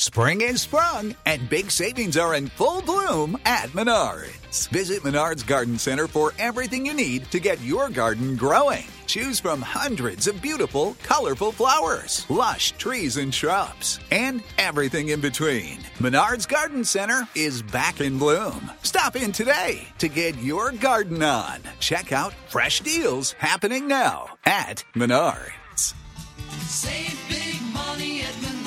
Spring is sprung, and big savings are in full bloom at Menards. Visit Menards Garden Center for everything you need to get your garden growing. Choose from hundreds of beautiful, colorful flowers, lush trees and shrubs, and everything in between. Menards Garden Center is back in bloom. Stop in today to get your garden on. Check out fresh deals happening now at Menards. Save big money at Menards.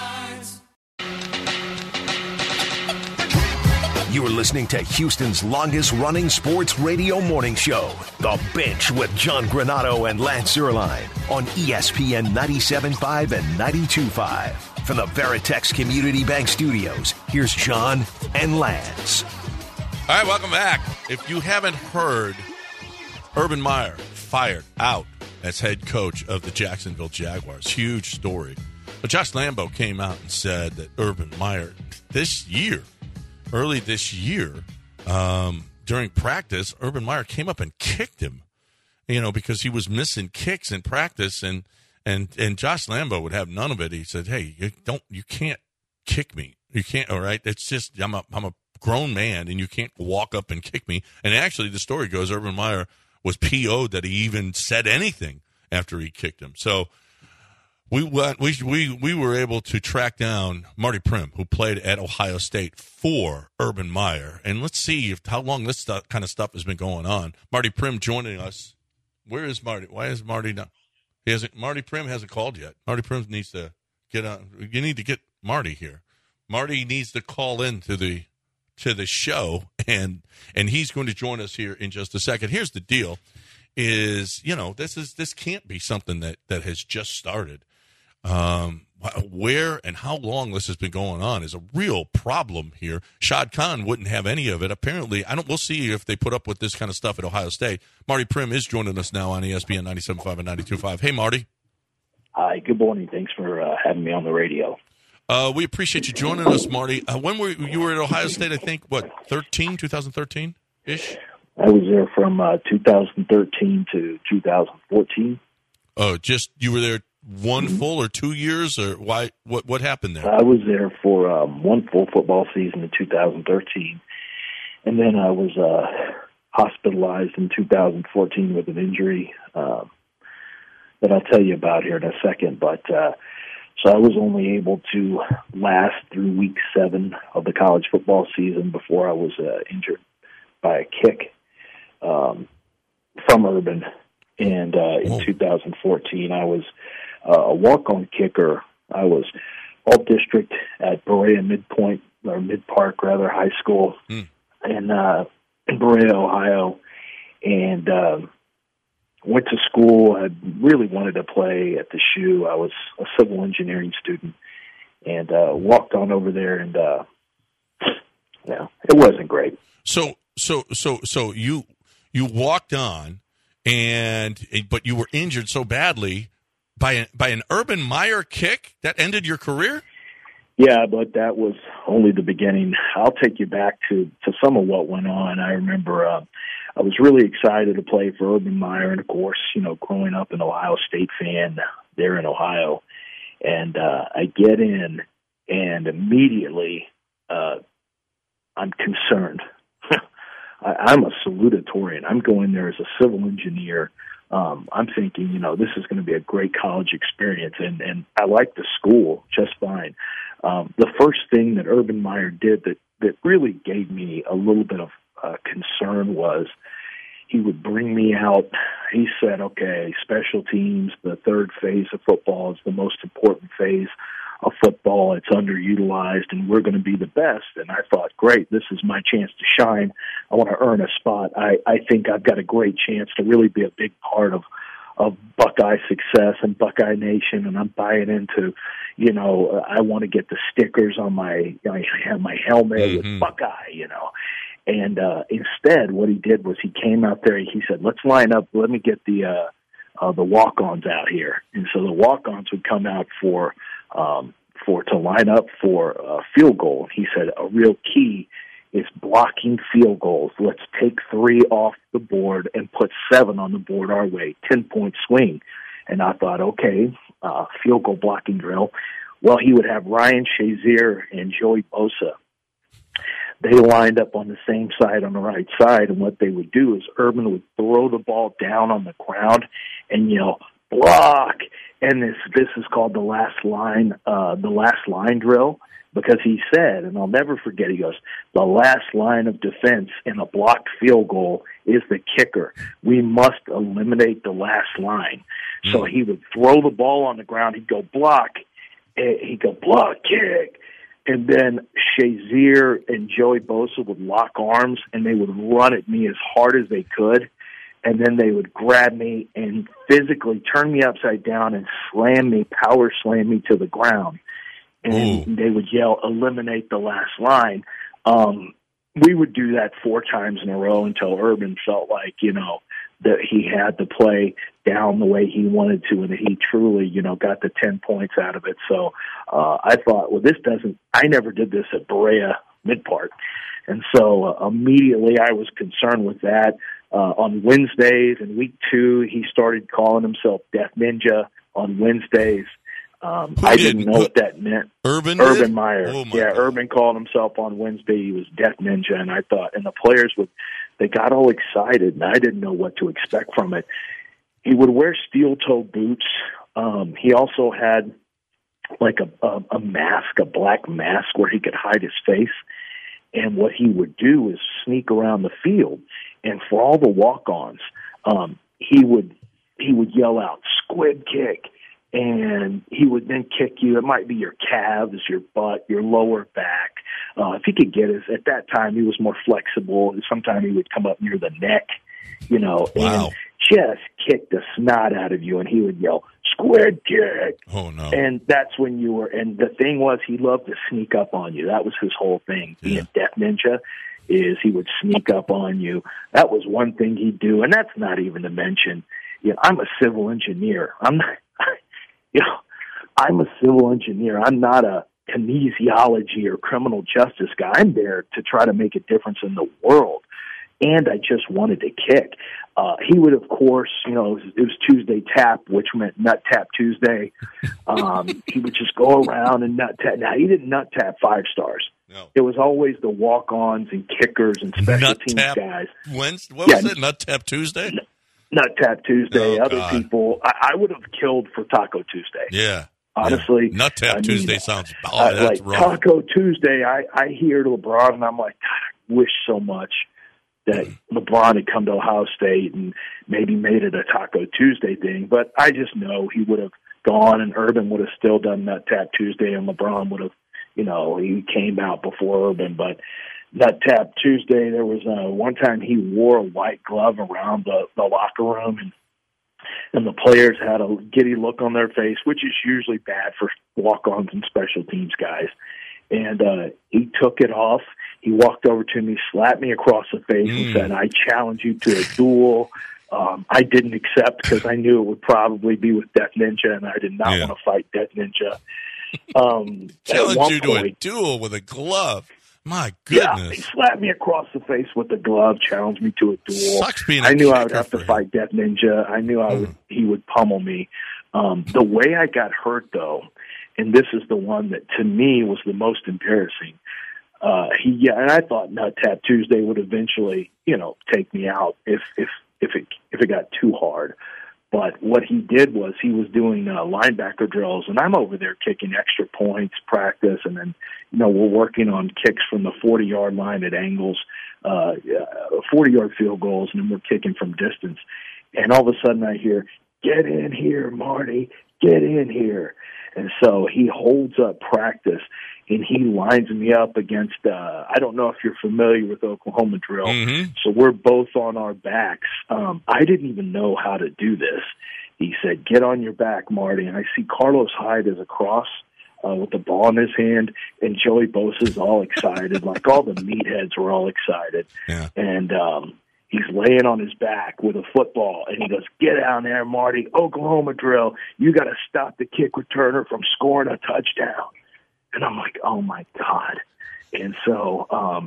You're listening to Houston's longest-running sports radio morning show, The Bench with John Granato and Lance Zierlein on ESPN 97.5 and 92.5. From the Veritex Community Bank Studios, here's John and Lance. All right, welcome back. If you haven't heard, Urban Meyer fired out as head coach of the Jacksonville Jaguars. Huge story. But Josh Lambo came out and said that Urban Meyer early this year, during practice, Urban Meyer came up and kicked him, because he was missing kicks in practice, and Josh Lambo would have none of it. He said, "Hey, you can't kick me. You can't. All right, it's just I'm a grown man, and you can't walk up and kick me." And actually, the story goes, Urban Meyer was PO'd that he even said anything after he kicked him. So we were able to track down Marty Prim, who played at Ohio State for Urban Meyer, and let's see how long this kind of stuff has been going on. Marty Prim joining us. Where is Marty? Why is Marty not? Marty Prim hasn't called yet. Marty Prim needs to get on. You need to get Marty here. Marty needs to call in to the show, and he's going to join us here in just a second. Here's the deal: is this can't be something that has just started. Where and how long this has been going on is a real problem here. Shad Khan wouldn't have any of it. Apparently, we'll see if they put up with this kind of stuff at Ohio State. Marty Prim is joining us now on ESPN 97.5 and 92.5. Hey, Marty. Hi, good morning. Thanks for having me on the radio. We appreciate you joining us, Marty. When you were at Ohio State, I think, 2013-ish? I was there from 2013 to 2014. Oh, you were there one full or 2 years, or why? What happened there? I was there for one full football season in 2013, and then I was hospitalized in 2014 with an injury that I'll tell you about here in a second. But so I was only able to last through week 7 of the college football season before I was injured by a kick from Urban. And in 2014, I was a walk-on kicker. I was all-district at Berea Mid-Park High School in Berea, Ohio, and went to school. I really wanted to play at the SHU. I was a civil engineering student, and walked on over there, and it wasn't great. So you walked on, but you were injured so badly by an Urban Meyer kick that ended your career? Yeah, but that was only the beginning. I'll take you back to some of what went on. I remember I was really excited to play for Urban Meyer, and of course, growing up an Ohio State fan there in Ohio, and I get in, and immediately I'm concerned. I'm a salutatorian. I'm going there as a civil engineer. I'm thinking, this is going to be a great college experience, and I like the school just fine. The first thing that Urban Meyer did that really gave me a little bit of concern was he would bring me out. He said, okay, special teams, the third phase of football is the most important phase of football. It's underutilized, and we're going to be the best. And I thought, great, this is my chance to shine. I want to earn a spot. I think I've got a great chance to really be a big part of Buckeye success and Buckeye Nation, and I'm buying into, I want to get the stickers on my helmet with Buckeye, And instead, what he did was he came out there. He said, "Let's line up. Let me get the walk-ons out here." And so the walk-ons would come out to line up for a field goal. He said, "A real key is blocking field goals. Let's take 3 off the board and put 7 on the board our way. 10-point swing." And I thought, okay, field goal blocking drill. Well, he would have Ryan Shazier and Joey Bosa. They lined up on the same side on the right side, and what they would do is Urban would throw the ball down on the ground and yell, block! And this is called the last line drill, because he said, and I'll never forget, he goes, the last line of defense in a blocked field goal is the kicker. We must eliminate the last line. So he would throw the ball on the ground, he'd go block, kick. And then Shazier and Joey Bosa would lock arms, and they would run at me as hard as they could. And then they would grab me and physically turn me upside down and power slam me to the ground. And they would yell, eliminate the last line. We would do that 4 times in a row until Urban felt like, that he had to play down the way he wanted to, and that he truly, got the 10 points out of it. So I thought, well, I never did this at Berea Mid-Part. And so immediately I was concerned with that. On Wednesdays in week 2, he started calling himself Death Ninja on Wednesdays. I didn't know what that meant. Urban Meyer. Oh God. Urban called himself on Wednesday. He was Death Ninja, and I thought, and the players they got all excited, and I didn't know what to expect from it. He would wear steel-toe boots. He also had like a mask, a black mask where he could hide his face. And what he would do is sneak around the field, and for all the walk-ons, he would yell out, squid kick. And he would then kick you. It might be your calves, your butt, your lower back. If he could get at that time, he was more flexible. Sometimes he would come up near the neck, and just kick the snot out of you. And he would yell, squid kick. Oh, no. And that's when and the thing was, he loved to sneak up on you. That was his whole thing. Being Death Ninja is he would sneak up on you. That was one thing he'd do. And that's not even to mention, I'm a civil engineer. I'm a civil engineer. I'm not a kinesiology or criminal justice guy. I'm there to try to make a difference in the world. And I just wanted to kick. He would, of course, it was Tuesday tap, which meant nut tap Tuesday. He would just go around and nut tap. Now, he didn't nut tap 5 stars. No. It was always the walk-ons and kickers and special teams guys. What was it, Nut Tap Tuesday? Nut Tap Tuesday, other people. I would have killed for Taco Tuesday. Yeah. Honestly. Yeah. Nut Tap Tuesday sounds that's like rough. Taco Tuesday, I hear LeBron, and I'm like, God, I wish so much that LeBron had come to Ohio State and maybe made it a Taco Tuesday thing. But I just know he would have gone, and Urban would have still done Nut Tap Tuesday, and LeBron would have, he came out before Urban. But Nut Tap Tuesday, there was one time he wore a white glove around the locker room, and the players had a giddy look on their face, which is usually bad for walk-ons and special teams guys. And he took it off. He walked over to me, slapped me across the face, and said, I challenge you to a duel. I didn't accept because I knew it would probably be with Death Ninja, and I did not want to fight Death Ninja. Challenge you to a duel with a glove. My goodness. Yeah, he slapped me across the face with the glove, challenged me to a duel. Sucks being I knew I would have to fight Death Ninja. I knew he would pummel me. The way I got hurt, though, and this is the one that to me was the most embarrassing. And I thought Nut Tap Tuesday would eventually, take me out if it got too hard. But what he did was he was doing linebacker drills, and I'm over there kicking extra points, practice, and then, we're working on kicks from the 40-yard line at angles, 40-yard field goals, and then we're kicking from distance. And all of a sudden I hear, get in here, Marty, get in here. And so he holds up practice, and he lines me up against, I don't know if you're familiar with Oklahoma drill. Mm-hmm. So we're both on our backs. I didn't even know how to do this. He said, get on your back, Marty. And I see Carlos Hyde as a cross with the ball in his hand, and Joey Bosa's all excited. Like all the meatheads were all excited. Yeah. And he's laying on his back with a football, and he goes, get down there, Marty, Oklahoma drill. You got to stop the kick returner from scoring a touchdown. And I'm like, oh, my God. And so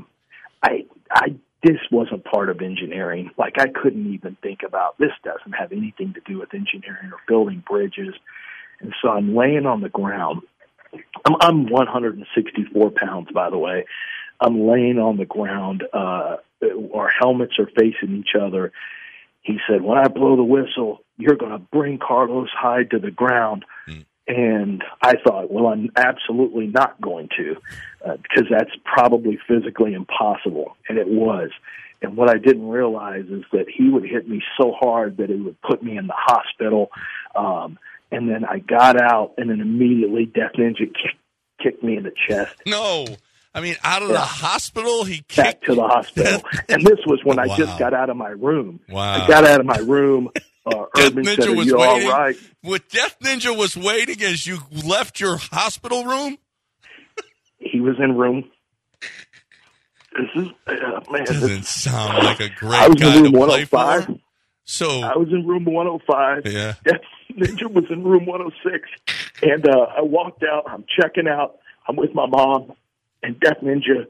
this wasn't part of engineering. Like, I couldn't even think about this doesn't have anything to do with engineering or building bridges. And so I'm laying on the ground, I'm 164 pounds, by the way. I'm laying on the ground. Our helmets are facing each other. He said, when I blow the whistle, you're going to bring Carlos Hyde to the ground. And I thought, well, I'm absolutely not going to, because that's probably physically impossible. And it was. And what I didn't realize is that he would hit me so hard that it would put me in the hospital. And then I got out, and then immediately Death Ninja kicked me in the chest. No. I mean, out of the hospital, he kicked back to the hospital. And this was when I just got out of my room. Wow. I got out of my room. Urban Death said, Ninja are was you waiting. all right? With Death Ninja was waiting as you left your hospital room? He was in room. This is, man. Doesn't sound like a I great was guy in to room play 105. for. So I was in room 105. Yeah. Death Ninja was in room 106. And I walked out. I'm checking out. I'm with my mom. And Death Ninja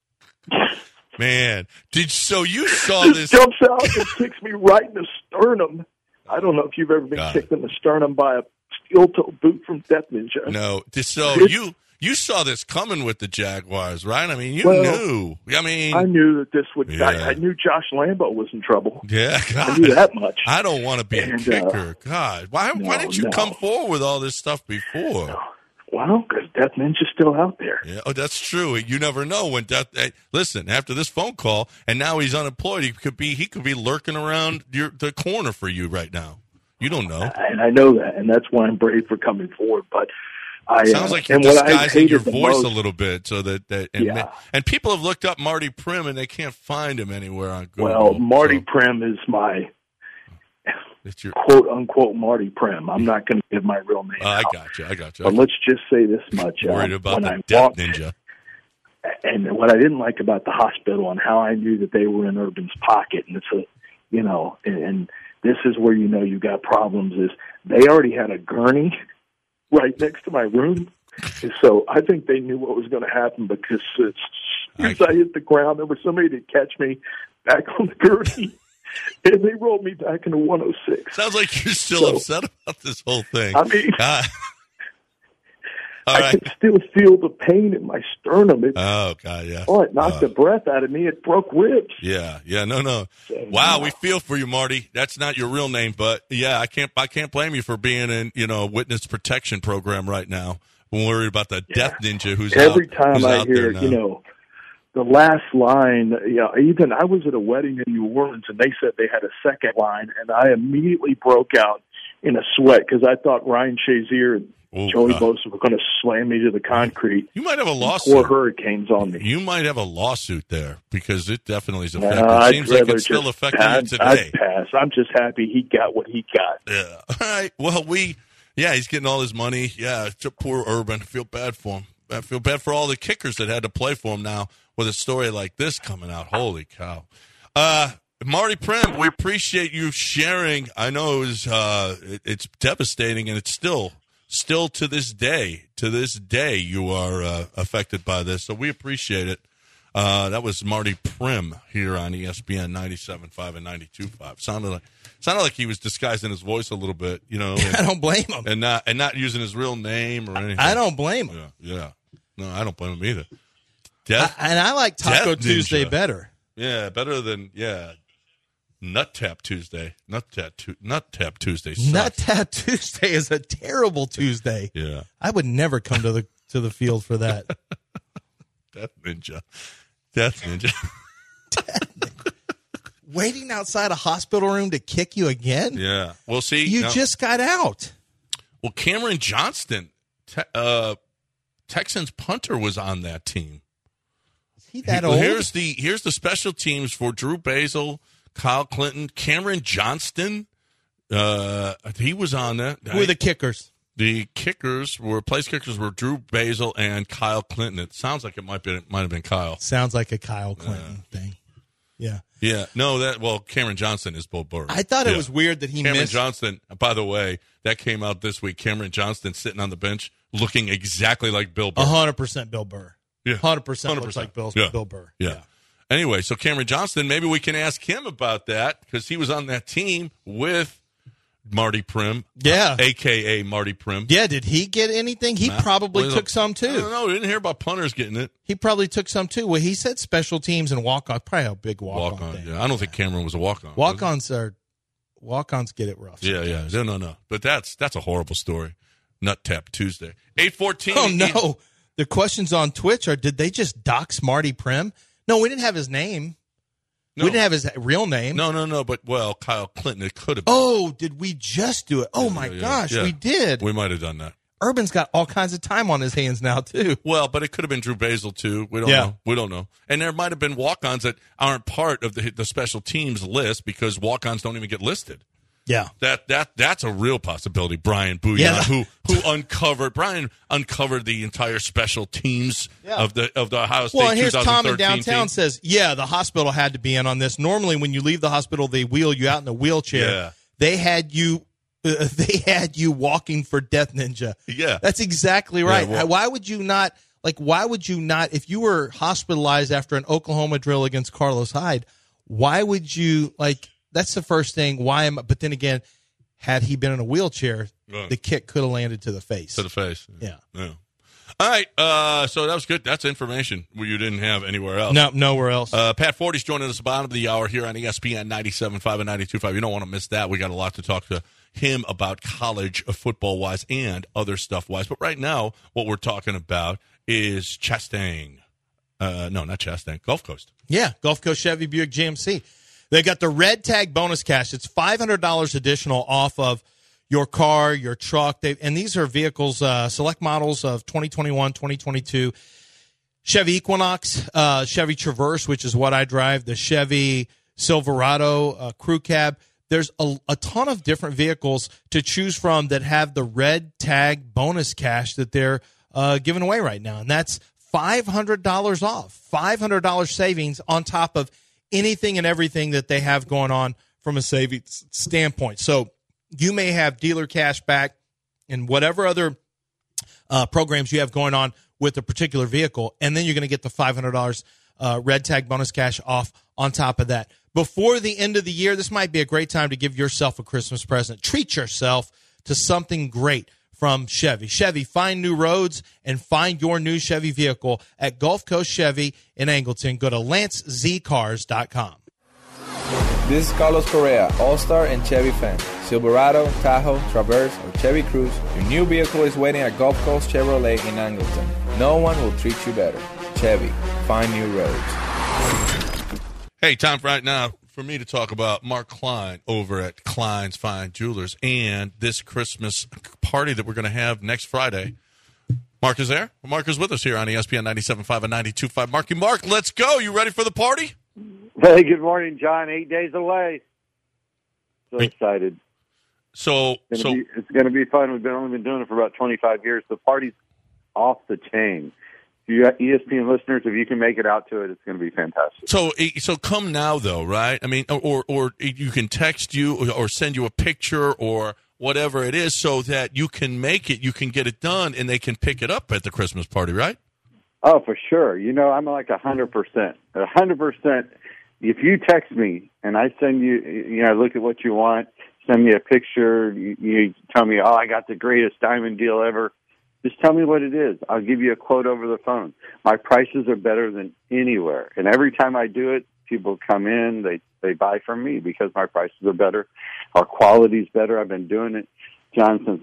man, so you saw just this? jumps out and kicks me right in the sternum. I don't know if you've ever been kicked in the sternum by a steel-toe boot from Death Ninja. No. So you saw this coming with the Jaguars, right? I mean, you knew. I knew that this would. Yeah. I knew Josh Lambo was in trouble. Yeah, God. I knew that much. I don't want to be a kicker. God, why didn't you come forward with all this stuff before? No. Well, because Death Ninja's still out there. Yeah, that's true. You never know when Death. Listen, after this phone call, and now he's unemployed. He could be lurking around the corner for you right now. You don't know. And I know that, and that's why I'm brave for coming forward. But sounds like you're disguising your voice a little bit, so and people have looked up Marty Prim and they can't find him anywhere on Google. Well, Marty Prim is my quote-unquote Marty Prim. I'm not going to give my real name out. I got you. But let's just say this much. Worried about the Death Ninja. And what I didn't like about the hospital and how I knew that they were in Urban's pocket, and it's and this is where you got problems, is they already had a gurney right next to my room. And so I think they knew what was going to happen, because as soon as I hit the ground, there was somebody to catch me back on the gurney. And they rolled me back into 106. Sounds like you're still upset about this whole thing. I mean, I can still feel the pain in my sternum. Oh, God, yeah. Oh, it knocked the breath out of me. It broke ribs. Yeah, no. Wow, we feel for you, Marty. That's not your real name, but yeah, I can't blame you for being in a witness protection program right now. I'm worried about the Death Ninja who's every out, time who's I out hear, there the last line, even I was at a wedding in New Orleans, and they said they had a second line, and I immediately broke out in a sweat because I thought Ryan Shazier and Joey Bosa were going to slam me to the concrete. You might have a lawsuit. Pour hurricanes on me. You might have a lawsuit there, because it definitely is affecting. It seems like it's still affecting you today. I'd pass. I'm just happy he got what he got. Yeah. All right. Well, he's getting all his money. Yeah, it's a poor Urban. I feel bad for him. I feel bad for all the kickers that had to play for him now with a story like this coming out. Holy cow. Marty Prim, we appreciate you sharing. I know it's devastating, and it's still to this day, you are affected by this. So we appreciate it. That was Marty Prim here on ESPN 97.5 and 92.5. Sounded like he was disguising his voice a little bit, I don't blame him. And not using his real name or anything. I don't blame him. Yeah. No, I don't blame him either. And I like Taco Tuesday better. Yeah, better than Nut Tap Tuesday. Nut Tap Tuesday sucks. Nut Tap Tuesday is a terrible Tuesday. Yeah. I would never come to the field for that. Death Ninja. Waiting outside a hospital room to kick you again? Yeah. Well, see. You just got out. Well, Cameron Johnston, Texans punter, was on that team. Is he that old? Here's the special teams for Drew Basil, Kyle Clinton, Cameron Johnston. He was on that. Who are the kickers? The place kickers were Drew Basil and Kyle Clinton. It sounds like it might have been Kyle. Sounds like a Kyle Clinton thing. Yeah. Yeah. No, Cameron Johnston is Bill Burr. I thought it was weird that he Cameron missed. Johnston, by the way, that came out this week. Cameron Johnston sitting on the bench looking exactly like Bill Burr. 100% Bill Burr. Yeah. 100% looks like Bill Burr. Yeah. Anyway, so Cameron Johnston, maybe we can ask him about that, because he was on that team with Marty Prim. Yeah. A.K.A. Marty Prim. Yeah, did he get anything? He probably took some, too. I don't know. We didn't hear about punters getting it. He probably took some, too. Well, he said special teams and walk-on. Probably a big walk-on thing. Yeah. I don't think Cameron was a walk-on. Walk-ons get it rough. Yeah. No. But that's a horrible story. Nut Tap Tuesday. 8:14. Oh, no. The questions on Twitch are, did they just dox Marty Prim? No, we didn't have his name. No. We didn't have his real name. No. But, Kyle Clinton, it could have been. Oh, did we just do it? Oh, my gosh, we did. We might have done that. Urban's got all kinds of time on his hands now, too. Well, but it could have been Drew Basil, too. We don't know. We don't know. And there might have been walk-ons that aren't part of the special teams list because walk-ons don't even get listed. Yeah. That's a real possibility. Brian Bouillon, who uncovered the entire special teams of the Ohio State 2013 Well, here's Tom in team. downtown says, the hospital had to be in on this. Normally when you leave the hospital, they wheel you out in a wheelchair. Yeah. They had you walking for Death Ninja. Yeah. That's exactly right. Yeah, why would you not, if you were hospitalized after an Oklahoma drill against Carlos Hyde, why would you, that's the first thing. But then again, had he been in a wheelchair, the kick could have landed to the face. To the face. Yeah. All right. So that was good. That's information you didn't have anywhere else. No, nowhere else. Pat Forty's joining us at the bottom of the hour here on ESPN 97.5 and 92.5. You don't want to miss that. We got a lot to talk to him about college football-wise and other stuff-wise. But right now, what we're talking about is Chastang. No, not Chastang. Gulf Coast. Yeah, Gulf Coast Chevy Buick GMC. They got the Red Tag bonus cash. It's $500 additional off of your car, your truck. And these are vehicles, select models of 2021, 2022. Chevy Equinox, Chevy Traverse, which is what I drive, the Chevy Silverado Crew Cab. There's a ton of different vehicles to choose from that have the Red Tag bonus cash that they're giving away right now. And that's $500 off, $500 savings on top of anything and everything that they have going on from a savings standpoint. So you may have dealer cash back and whatever other programs you have going on with a particular vehicle, and then you're going to get the $500 Red Tag bonus cash off on top of that. Before the end of the year, this might be a great time to give yourself a Christmas present. Treat yourself to something great from Chevy. Chevy, find new roads and find your new Chevy vehicle at Gulf Coast Chevy in Angleton. Go to LanceZCars.com. This is Carlos Correa, All-Star and Chevy fan. Silverado, Tahoe, Traverse, or Chevy Cruze, your new vehicle is waiting at Gulf Coast Chevrolet in Angleton. No one will treat you better. Chevy, find new roads. Hey, time right now for me to talk about Mark Klein over at Klein's Fine Jewelers and this Christmas party that we're going to have next Friday. Mark is there. Mark is with us here on ESPN 97.5 and 92.5. Mark, let's go. You ready for the party? Hey, good morning, John. 8 days away. So excited. It's going to be fun. We've only been doing it for about 25 years. The party's off the chain. You ESPN listeners, if you can make it out to it, it's going to be fantastic. So come now, though, right? I mean, or you can text you or send you a picture or whatever it is so that you can make it, you can get it done, and they can pick it up at the Christmas party, right? Oh, for sure. I'm like 100%. 100%. If you text me and I send you, look at what you want, send me a picture, you tell me, I got the greatest diamond deal ever. Just tell me what it is. I'll give you a quote over the phone. My prices are better than anywhere. And every time I do it, people come in, they buy from me because my prices are better. Our quality's better. I've been doing it, John, since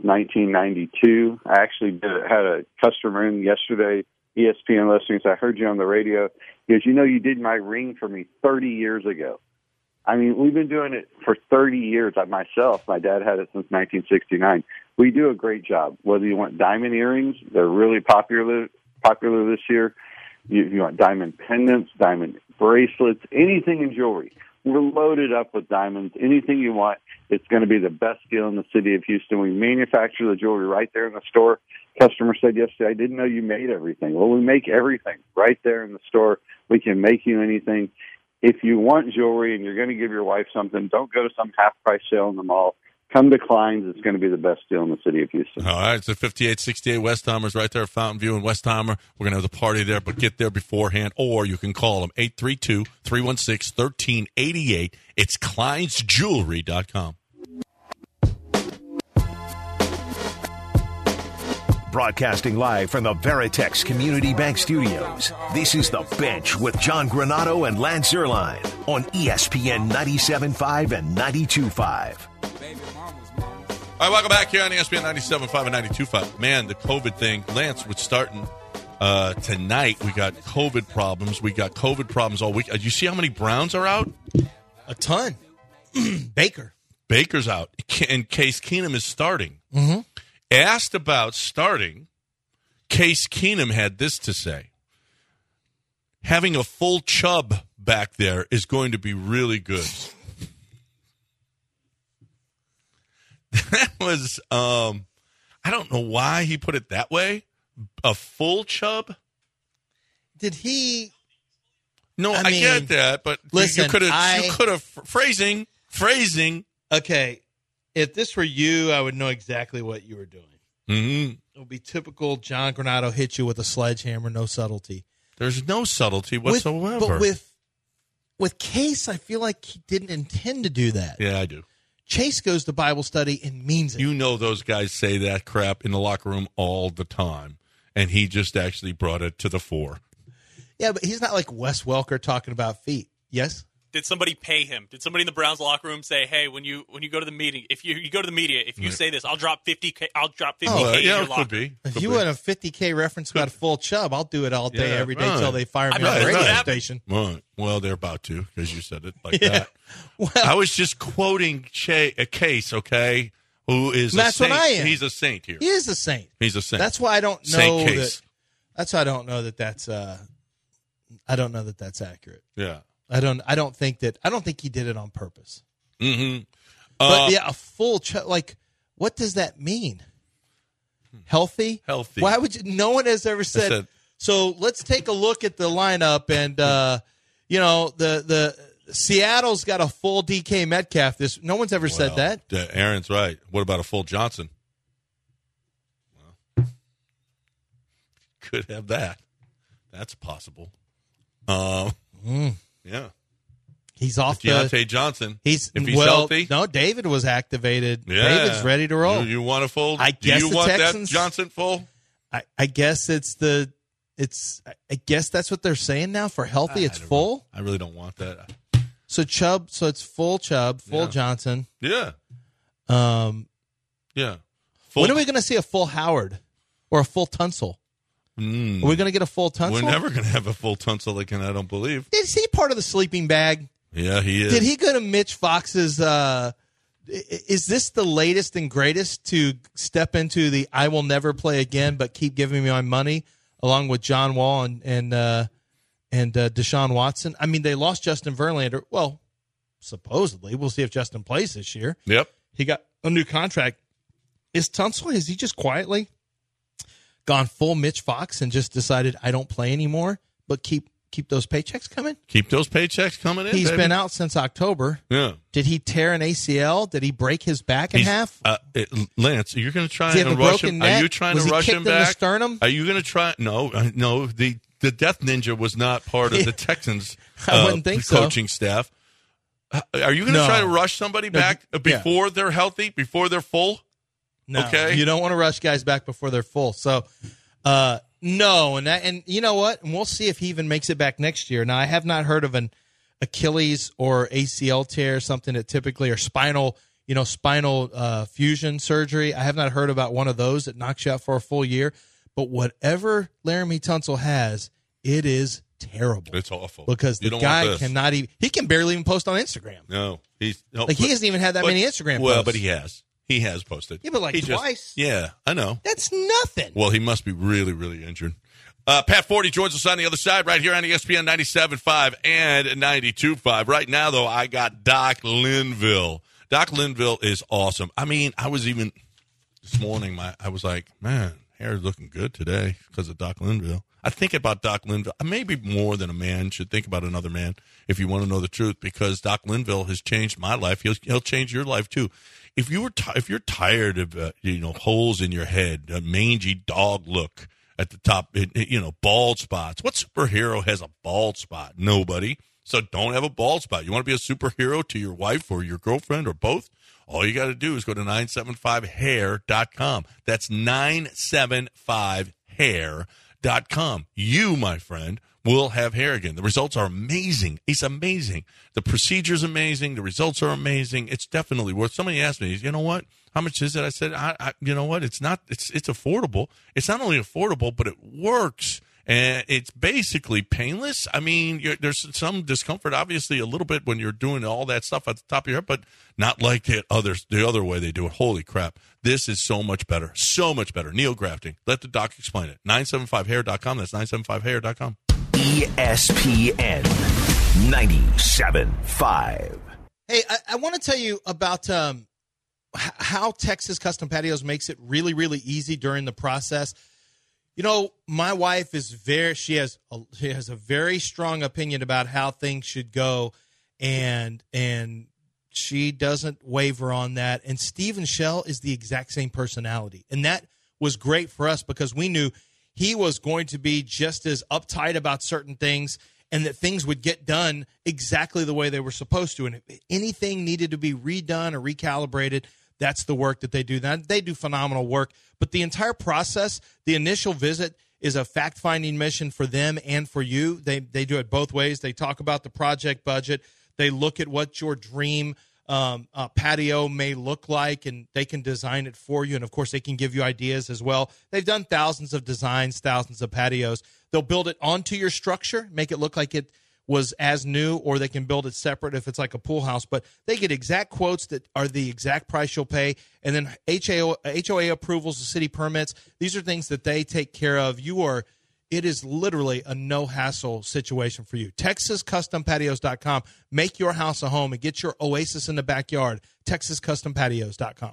1992. I actually had a customer in yesterday, ESPN listeners. I heard you on the radio. He goes, you did my ring for me 30 years ago. I mean, we've been doing it for 30 years. Myself, my dad had it since 1969. We do a great job. Whether you want diamond earrings, they're really popular this year. You want diamond pendants, diamond bracelets, anything in jewelry. We're loaded up with diamonds. Anything you want, it's going to be the best deal in the city of Houston. We manufacture the jewelry right there in the store. Customer said yesterday, I didn't know you made everything. Well, we make everything right there in the store. We can make you anything. If you want jewelry and you're going to give your wife something, don't go to some half-price sale in the mall. Come to Klein's. It's going to be the best deal in the city of Houston. All right. It's at 5868 Westheimer's right there at Fountain View in Westheimer. We're going to have the party there, but get there beforehand, or you can call them 832-316-1388. It's KleinsJewelry.com. Broadcasting live from the Veritex Community Bank Studios, this is The Bench with John Granato and Lance Zierlein on ESPN 97.5 and 92.5. All right, welcome back here on ESPN 97.5 and 92.5. Man, the COVID thing, Lance, was starting tonight. We got COVID problems. We got COVID problems all week. You see how many Browns are out? A ton. Baker's out. And Case Keenum is starting. Mm-hmm. Asked about starting, Case Keenum had this to say. Having a full Chubb back there is going to be really good. That was, I don't know why he put it that way. A full Chubb? Did he? No, I get that, but listen, you could have phrasing. Okay, if this were you, I would know exactly what you were doing. Mm-hmm. It would be typical John Granato hit you with a sledgehammer, no subtlety. There's no subtlety whatsoever. But with Case, I feel like he didn't intend to do that. Yeah, I do. Chase goes to Bible study and means it. You know those guys say that crap in the locker room all the time, and he just actually brought it to the fore. Yeah, but he's not like Wes Welker talking about feet. Yes? Did somebody pay him? Did somebody in the Browns locker room say, "Hey, when you go to the meeting, if you go to the media, if you say this, I'll drop $50K. I'll drop $50K in your locker." Could be. If you want a $50K reference about a full Chubb, I'll do it all day, every day till they fire me on the radio station. Right. Well, they're about to because you said it like that. Well, I was just quoting a Case, okay, who is a saint. What I am. He's a saint here. He is a saint. He's a saint. That's why I don't know Saint Case. That's why I don't know that that's. I don't know that that's accurate. Yeah. I don't think he did it on purpose. Mm-hmm. But yeah, a full like, what does that mean? Healthy? Healthy. Why would you? No one has ever said. So let's take a look at the lineup, and the Seattle's got a full DK Metcalf. No one's ever said that. Aaron's right. What about a full Johnson? Well, could have that. That's possible. Yeah. He's off Deontay Johnson. If he's healthy. No, David was activated. Yeah. David's ready to roll. You want a full? I guess do you want Texans, that Johnson full? I guess I guess that's what they're saying now for healthy. It's full. I really don't want that. So Chubb. So it's full Chubb, full Johnson. Yeah. Yeah. Full. When are we going to see a full Howard or a full Tunsil? Are we going to get a full Tunsil? We're never going to have a full Tunsil again, I don't believe. Is he part of the sleeping bag? Yeah, he is. Did he go to Mitch Fox's is this the latest and greatest to step into the I will never play again but keep giving me my money along with John Wall and Deshaun Watson? I mean, they lost Justin Verlander. Well, supposedly. We'll see if Justin plays this year. Yep. He got a new contract. Is Tunsil, has he just quietly gone full Mitch Fox and just decided I don't play anymore, but keep those paychecks coming? Keep those paychecks coming in. He's been out since October. Yeah. Did he tear an ACL? Did he break his back in half? Lance, you're going to try and rush him? Neck? Are you trying was to rush him back? In the sternum? Are you going to try? No. The Death Ninja was not part of the Texans I wouldn't think coaching staff. Are you going to try to rush somebody back before they're healthy, before they're full? No, okay. You don't want to rush guys back before they're full. So, no, and you know what? And we'll see if he even makes it back next year. Now, I have not heard of an Achilles or ACL tear, something that typically, or spinal fusion surgery. I have not heard about one of those that knocks you out for a full year. But whatever Laramie Tunsil has, it is terrible. It's awful because the guy cannot even. He can barely even post on Instagram. No, he hasn't even had that many Instagram posts. Well, but he has. He has posted. Yeah, but twice. Yeah, I know. That's nothing. Well, he must be really, really injured. Pat Forty joins us on the other side right here on ESPN 97.5 and 92.5. Right now, though, I got Doc Linville. Doc Linville is awesome. I mean, I was even this morning, I was like, man, hair's looking good today because of Doc Linville. I think about Doc Linville. Maybe more than a man should think about another man if you want to know the truth, because Doc Linville has changed my life. He'll change your life, too. If you're tired of holes in your head, a mangy dog look at the top, bald spots. What superhero has a bald spot? Nobody. So don't have a bald spot. You want to be a superhero to your wife or your girlfriend or both? All you got to do is go to 975hair.com. That's 975hair.com. You, my friend, will have hair again. The results are amazing. It's amazing. The procedure's amazing. The results are amazing. It's definitely worth. Somebody asked me, you know what? How much is it? I said, you know what? It's not. It's affordable. It's not only affordable, but it works. And it's basically painless. I mean, there's some discomfort, obviously, a little bit when you're doing all that stuff at the top of your head, but not like the other way they do it. Holy crap. This is so much better. So much better. Neil Grafting. Let the doc explain it. 975hair.com. That's 975hair.com. ESPN 97.5. Hey, I want to tell you about how Texas Custom Patios makes it really, really easy during the process. You know, my wife is she has a very strong opinion about how things should go, and she doesn't waver on that. And Stephen Shell is the exact same personality, and that was great for us because we knew he was going to be just as uptight about certain things, and that things would get done exactly the way they were supposed to. And if anything needed to be redone or recalibrated, that's the work that they do. Now, they do phenomenal work, but the entire process, the initial visit, is a fact-finding mission for them and for you. They do it both ways. They talk about the project budget. They look at what your dream patio may look like, and they can design it for you. And, of course, they can give you ideas as well. They've done thousands of designs, thousands of patios. They'll build it onto your structure, make it look like it was as new, or they can build it separate if it's like a pool house. But they get exact quotes that are the exact price you'll pay, and then HOA approvals, the city permits. These are things that they take care of. It is literally a no-hassle situation for you. TexasCustomPatios.com. Make your house a home and get your oasis in the backyard. TexasCustomPatios.com.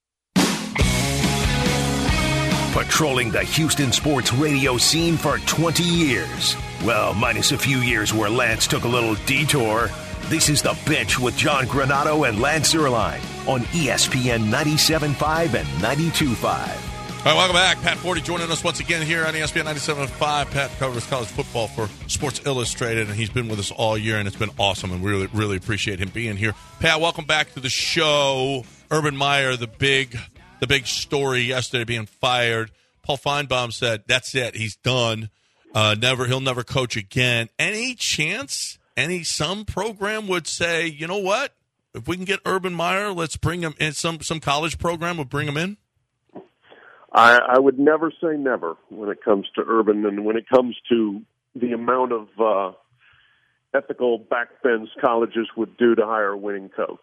Patrolling the Houston sports radio scene for 20 years. Well, minus a few years where Lance took a little detour. This is The Bench with John Granato and Lance Zierlein on ESPN 97.5 and 92.5. All right, welcome back. Pat Forty joining us once again here on ESPN 97.5. Pat covers college football for Sports Illustrated, and he's been with us all year, and it's been awesome, and we really, really appreciate him being here. Pat, welcome back to the show. Urban Meyer, the big story yesterday, being fired. Paul Feinbaum said, that's it. He's done. He'll never coach again. Any chance some program would say, you know what? If we can get Urban Meyer, let's bring him in. Some college program would bring him in? I would never say never when it comes to Urban, and when it comes to the amount of ethical backbends colleges would do to hire a winning coach.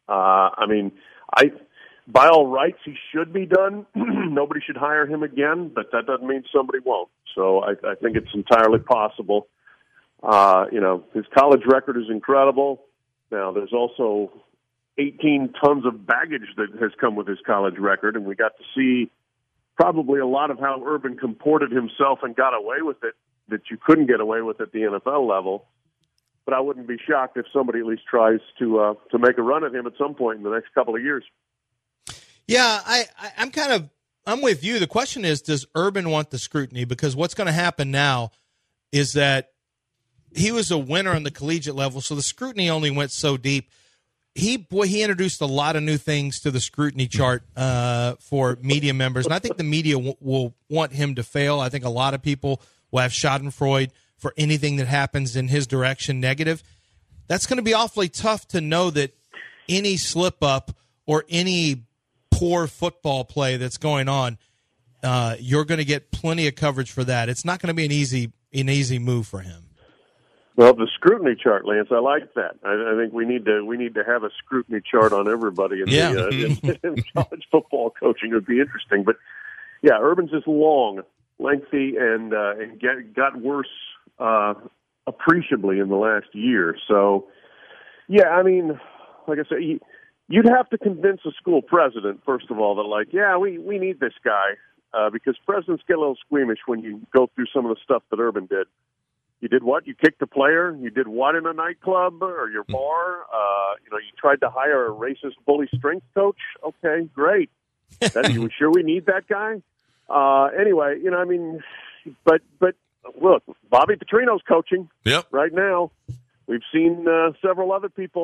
By all rights, he should be done. Nobody should hire him again, but that doesn't mean somebody won't. So I think it's entirely possible. His college record is incredible. Now, there's also 18 tons of baggage that has come with his college record, and we got to see probably a lot of how Urban comported himself and got away with it that you couldn't get away with at the NFL level. But I wouldn't be shocked if somebody at least tries to make a run at him at some point in the next couple of years. Yeah, I'm with you. The question is, does Urban want the scrutiny? Because what's going to happen now is that he was a winner on the collegiate level, so the scrutiny only went so deep. He introduced a lot of new things to the scrutiny chart for media members, and I think the media will want him to fail. I think a lot of people will have schadenfreude for anything that happens in his direction negative. That's going to be awfully tough to know that any slip-up or any poor football play that's going on, you're going to get plenty of coverage for that. It's not going to be an easy move for him. Well, the scrutiny chart, Lance, I like that. I think we need to have a scrutiny chart on everybody in college football coaching. It would be interesting. But, yeah, Urban's just long, lengthy, and got worse appreciably in the last year. So, yeah, I mean, like I said, you'd have to convince a school president, first of all, that, we need this guy, because presidents get a little squeamish when you go through some of the stuff that Urban did. You did what? You kicked a player? You did what in a nightclub or your bar? You tried to hire a racist bully strength coach? Okay, great. You sure we need that guy? Anyway, but look, Bobby Petrino's coaching right now. We've seen several other people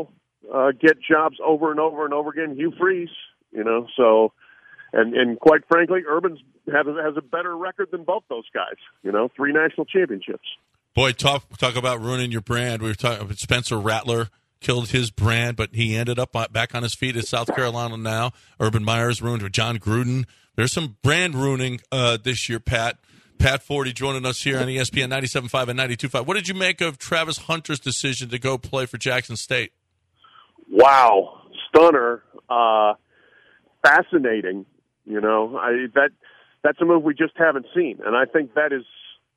get jobs over and over and over again. Hugh Freeze, so, and quite frankly, Urban's has a better record than both those guys, 3 national championships. Boy, talk about ruining your brand. We were talking about Spencer Rattler killed his brand, but he ended up back on his feet at South Carolina now. Urban Meyer's ruined with John Gruden. There's some brand ruining this year, Pat. Pat Forty joining us here on ESPN 97.5 and 92.5. What did you make of Travis Hunter's decision to go play for Jackson State? Wow. Stunner. Fascinating. That's a move we just haven't seen. And I think that is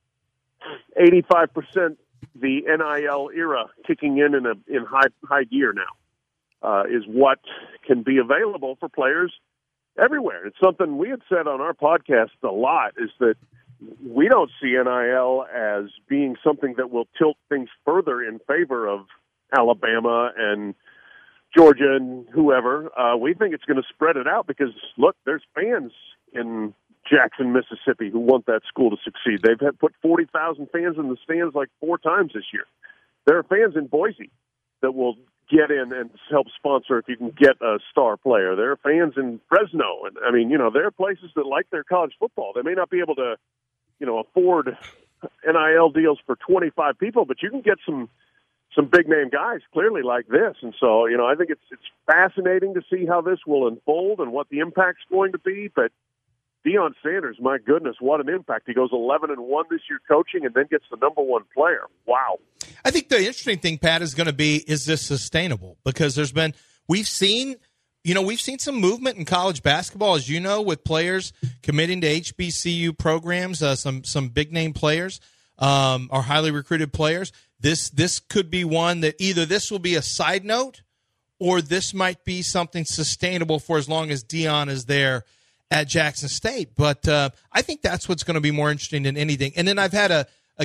85% the NIL era kicking in high gear now, is what can be available for players everywhere. It's something we had said on our podcast a lot, is that we don't see NIL as being something that will tilt things further in favor of Alabama and Georgia and whoever. We think it's going to spread it out because, look, there's fans in Jackson, Mississippi, who want that school to succeed. They've put 40,000 fans in the stands like 4 times this year. There are fans in Boise that will get in and help sponsor if you can get a star player. There are fans in Fresno. And I mean, there are places that like their college football. They may not be able to, afford NIL deals for 25 people, but you can get some big name guys clearly like this. And so, I think it's fascinating to see how this will unfold and what the impact's going to be. But Deion Sanders, my goodness, what an impact. He goes 11-1 this year coaching and then gets the number 1 player. Wow. I think the interesting thing, Pat, is going to be, is this sustainable? Because we've seen some movement in college basketball, as you know, with players committing to HBCU programs, some big name players, or highly recruited players. This could be one that either this will be a side note or this might be something sustainable for as long as Deion is there at Jackson State. But I think that's what's going to be more interesting than anything. And then I've had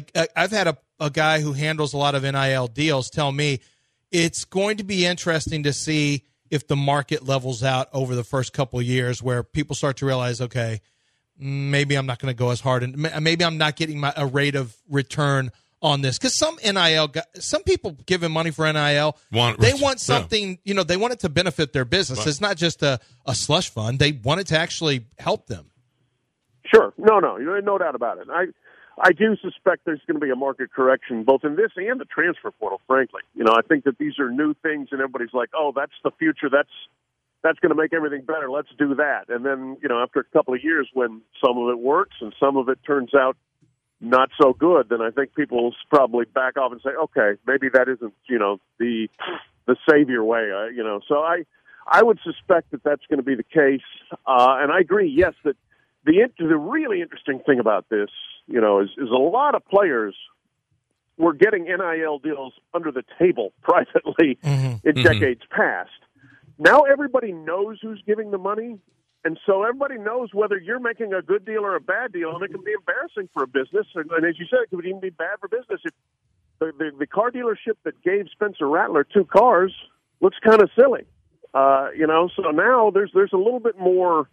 a guy who handles a lot of NIL deals tell me it's going to be interesting to see if the market levels out over the first couple of years, where people start to realize, okay, maybe I'm not going to go as hard, and maybe I'm not getting a rate of return on this. Because some people giving money for NIL, they want something, they want it to benefit their business. Right. It's not just a slush fund. They want it to actually help them. Sure. No doubt about it. I do suspect there's going to be a market correction both in this and the transfer portal, frankly. I think that these are new things and everybody's like, oh, that's the future. That's going to make everything better. Let's do that. And then, after a couple of years when some of it works and some of it turns out not so good, then I think people will probably back off and say, okay, maybe that isn't, the savior way, So I would suspect that that's going to be the case. And I agree, yes, that the really interesting thing about this, is a lot of players were getting NIL deals under the table privately in decades past. Now everybody knows who's giving the money, and so everybody knows whether you're making a good deal or a bad deal, and it can be embarrassing for a business. And as you said, it could even be bad for business. If the car dealership that gave Spencer Rattler 2 cars looks kind of silly, So now there's a little bit more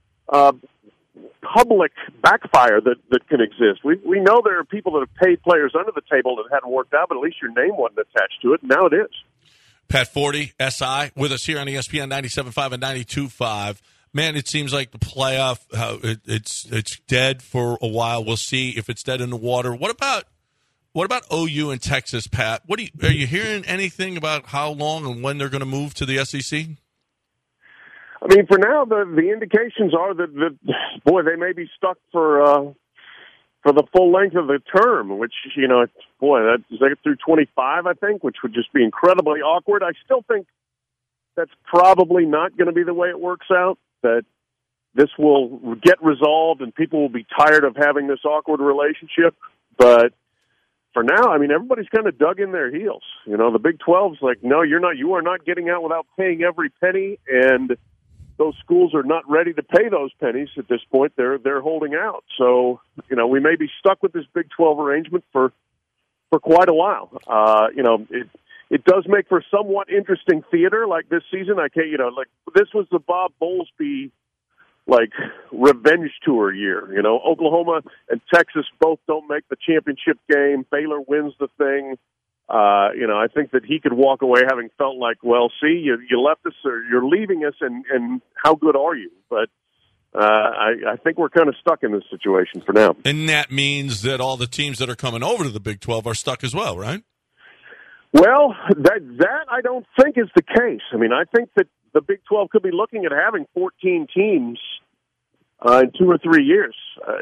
public backfire that can exist. We know there are people that have paid players under the table that hadn't worked out, but at least your name wasn't attached to it. Now it is. Pat Forty, SI, with us here on ESPN 97.5 and 92.5. Man, it seems like the playoff, it's dead for a while. We'll see if it's dead in the water. What about OU and Texas, Pat? Are you hearing anything about how long and when they're going to move to the SEC? I mean, for now, the indications are that they may be stuck for the full length of the term, which, that's through 25, I think, which would just be incredibly awkward. I still think that's probably not going to be the way it works out, that this will get resolved and people will be tired of having this awkward relationship. But for now, I mean, everybody's kind of dug in their heels. The Big 12's like, no, you are not getting out without paying every penny, and those schools are not ready to pay those pennies at this point. They're holding out. So, we may be stuck with this Big 12 arrangement for quite a while. It does make for somewhat interesting theater like this season. This was the Bob Bowlesby, revenge tour year. Oklahoma and Texas both don't make the championship game. Baylor wins the thing. I think that he could walk away having felt like, well, see, you left us, or you're leaving us, and how good are you? But I think we're kind of stuck in this situation for now. And that means that all the teams that are coming over to the Big 12 are stuck as well, right? Well, that I don't think is the case. I mean, I think that the Big 12 could be looking at having 14 teams in 2 or 3 years.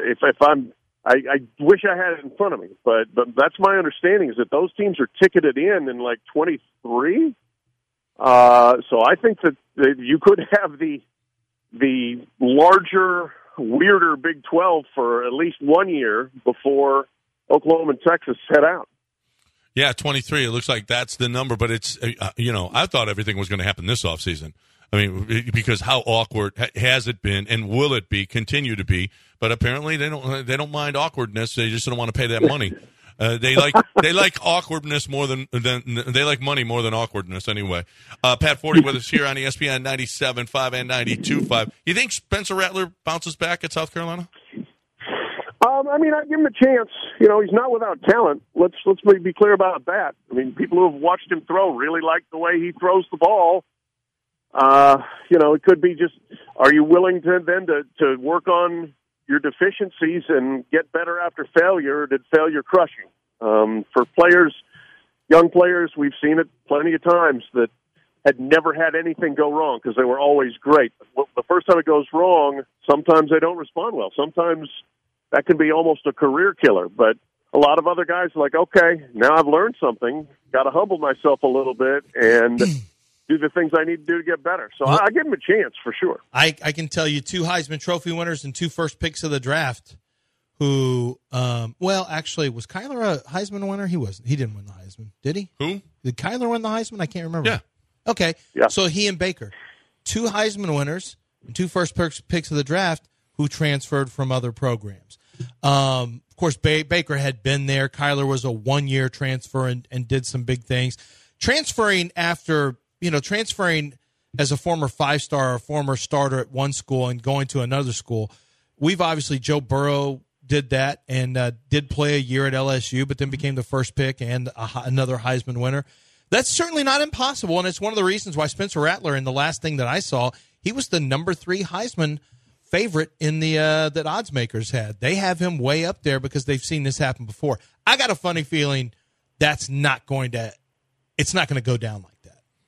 I wish I had it in front of me, but that's my understanding, is that those teams are ticketed in like 23. So I think that you could have the larger, weirder Big 12 for at least 1 year before Oklahoma and Texas head out. Yeah, 23. It looks like that's the number, but it's, I thought everything was going to happen this offseason. I mean, because how awkward has it been, and will it continue to be? But apparently they don't mind awkwardness. They just don't want to pay that money. They like awkwardness more than they like money more than awkwardness anyway. Pat Forty with us here on ESPN 97.5 and 92.5. You think Spencer Rattler bounces back at South Carolina? I mean, I'd give him a chance. He's not without talent. Let's be clear about that. I mean, people who have watched him throw really like the way he throws the ball. It could be just, are you willing to work on your deficiencies and get better after failure, or did failure crush you? For players, young players, we've seen it plenty of times that had never had anything go wrong because they were always great. The first time it goes wrong, sometimes they don't respond well. Sometimes that can be almost a career killer. But a lot of other guys are like, okay, now I've learned something, got to humble myself a little bit and do the things I need to do to get better. So I give him a chance for sure. I can tell you 2 Heisman Trophy winners and 2 first picks of the draft who, actually, was Kyler a Heisman winner? He wasn't. He didn't win the Heisman, did he? Who? Did Kyler win the Heisman? I can't remember. Yeah. Okay. Yeah. So he and Baker, 2 Heisman winners and 2 first picks of the draft who transferred from other programs. Of course, Baker had been there. Kyler was a 1-year transfer and did some big things. Transferring as a former 5-star or former starter at one school and going to another school, we've obviously, Joe Burrow did that and did play a year at LSU, but then became the first pick and another Heisman winner. That's certainly not impossible, and it's one of the reasons why Spencer Rattler, in the last thing that I saw, he was the number 3 Heisman favorite in the that odds makers had. They have him way up there because they've seen this happen before. I got a funny feeling it's not going to go down like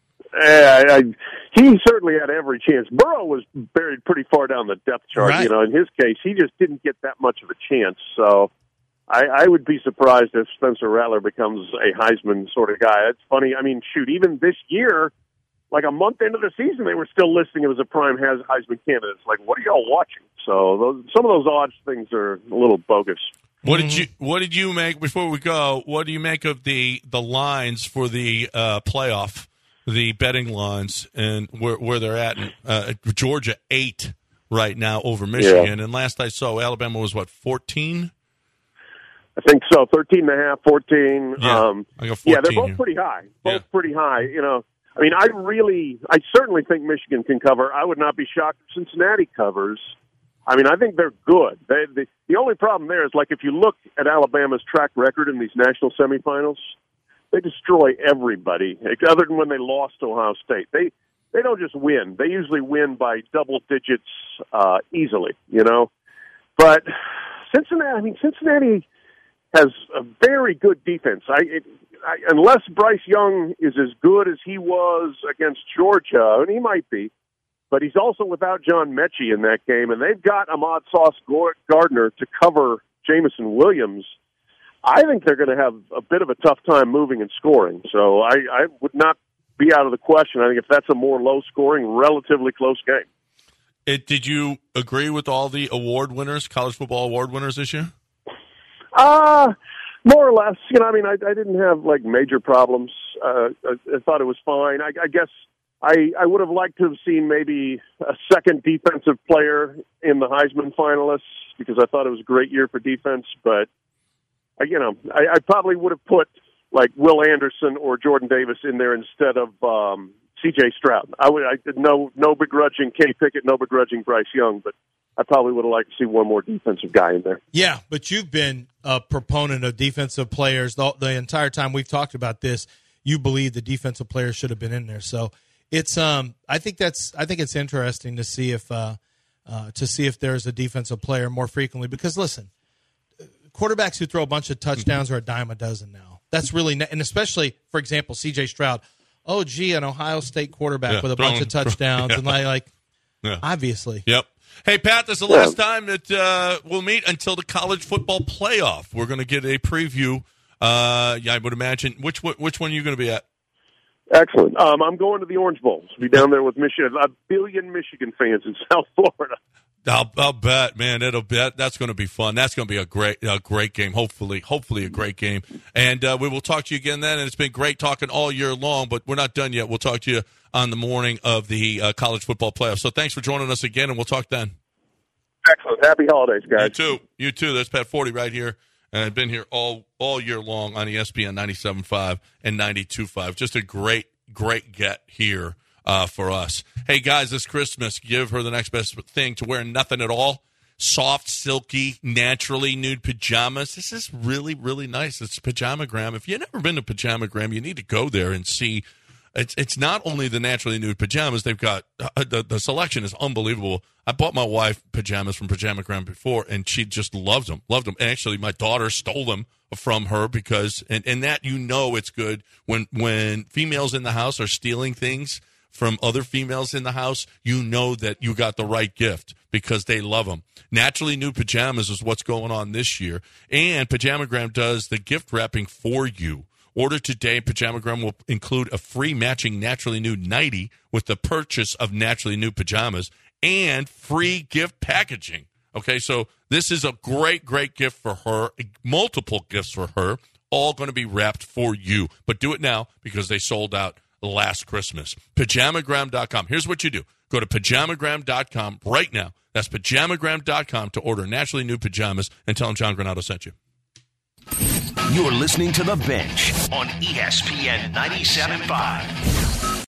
that. He certainly had every chance. Burrow was buried pretty far down the depth chart. Right. In his case, he just didn't get that much of a chance. So I would be surprised if Spencer Rattler becomes a Heisman sort of guy. It's funny. I mean, shoot, even this year, like a month into the season, they were still listing him as a prime Heisman candidate. It's like, what are y'all watching? So some of those odds things are a little bogus. What did you make, before we go, what do you make of the lines for the playoff, the betting lines, and where they're at? Georgia 8 right now over Michigan, and last I saw, Alabama was 14? I think so, 13.5, 14. Yeah, I got 14. Yeah, they're both pretty high. Pretty high. I mean, I certainly think Michigan can cover. I would not be shocked if Cincinnati covers. I mean, I think they're good. The only problem there is, like, if you look at Alabama's track record in these national semifinals, they destroy everybody, other than when they lost to Ohio State. They don't just win. They usually win by double digits easily, But Cincinnati has a very good defense. Unless Bryce Young is as good as he was against Georgia, and he might be, but he's also without John Mechie in that game, and they've got Ahmad Sauce Gardner to cover Jamison Williams. I think they're going to have a bit of a tough time moving and scoring. So I would not be out of the question. I think if that's a more low-scoring, relatively close game. Did you agree with all the award winners, college football award winners this year? More or less. I didn't have, major problems. I thought it was fine. I guess I would have liked to have seen maybe a second defensive player in the Heisman finalists because I thought it was a great year for defense. But, I probably would have put, Will Anderson or Jordan Davis in there instead of C.J. Stroud. I did no begrudging Kenny Pickett, no begrudging Bryce Young, but I probably would have liked to see one more defensive guy in there. Yeah, but you've been a proponent of defensive players the entire time we've talked about this. You believe the defensive players should have been in there. So it's I think it's interesting to see if there's a defensive player more frequently, because listen, quarterbacks who throw a bunch of touchdowns are a dime a dozen now. That's really and especially, for example, C.J. Stroud. Oh, gee, an Ohio State quarterback with a bunch of touchdowns and obviously. Yep. Hey, Pat, this is the last time that we'll meet until the college football playoff. We're going to get a preview. I would imagine. Which one are you going to be at? Excellent. I'm going to the Orange Bowl. Be down there with Michigan. 1 billion Michigan fans in South Florida. I'll bet, man. That's going to be fun. That's going to be a great game. Hopefully a great game. And we will talk to you again then. And it's been great talking all year long, but we're not done yet. We'll talk to you on the morning of the college football playoff. So thanks for joining us again, and we'll talk then. Excellent. Happy holidays, guys. You too. That's Pat Forty right here. And I've been here all year long on ESPN 97.5 and 92.5. Just a great get here for us. Hey, guys, this Christmas, give her the next best thing to wear nothing at all. Soft, silky, naturally nude pajamas. This is really, really nice. It's Pajamagram. If you've never been to Pajamagram, you need to go there and see. It's not only the naturally nude pajamas. They've got the selection is unbelievable. I bought my wife pajamas from Pajamagram before, and she just loved them. And actually, my daughter stole them from her because, and that it's good when females in the house are stealing things from other females in the house. You know that you got the right gift because they love them. Naturally nude pajamas is what's going on this year, and Pajamagram does the gift wrapping for you. Order today. Pajamagram will include a free matching naturally nude nightie with the purchase of naturally nude pajamas and free gift packaging. Okay, so this is a great gift for her, multiple gifts for her, all going to be wrapped for you. But do it now because they sold out last Christmas. Pajamagram.com. Here's what you do. Go to Pajamagram.com right now. That's Pajamagram.com to order naturally nude pajamas and tell them John Granato sent you. You're listening to The Bench on ESPN 97.5.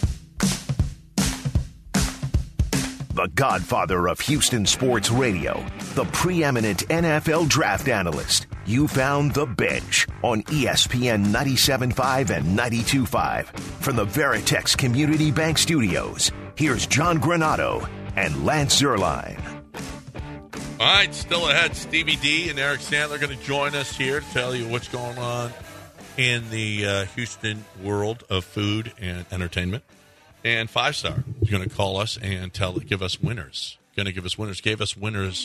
The godfather of Houston sports radio, the preeminent NFL draft analyst. You found The Bench on ESPN 97.5 and 92.5. From the Veritex Community Bank Studios, here's John Granato and Lance Zierlein. All right, still ahead. Stevie D and Eric Sandler are going to join us here to tell you what's going on in the Houston world of food and entertainment. And Five Star is going to call us and give us winners. Going to give us winners. Gave us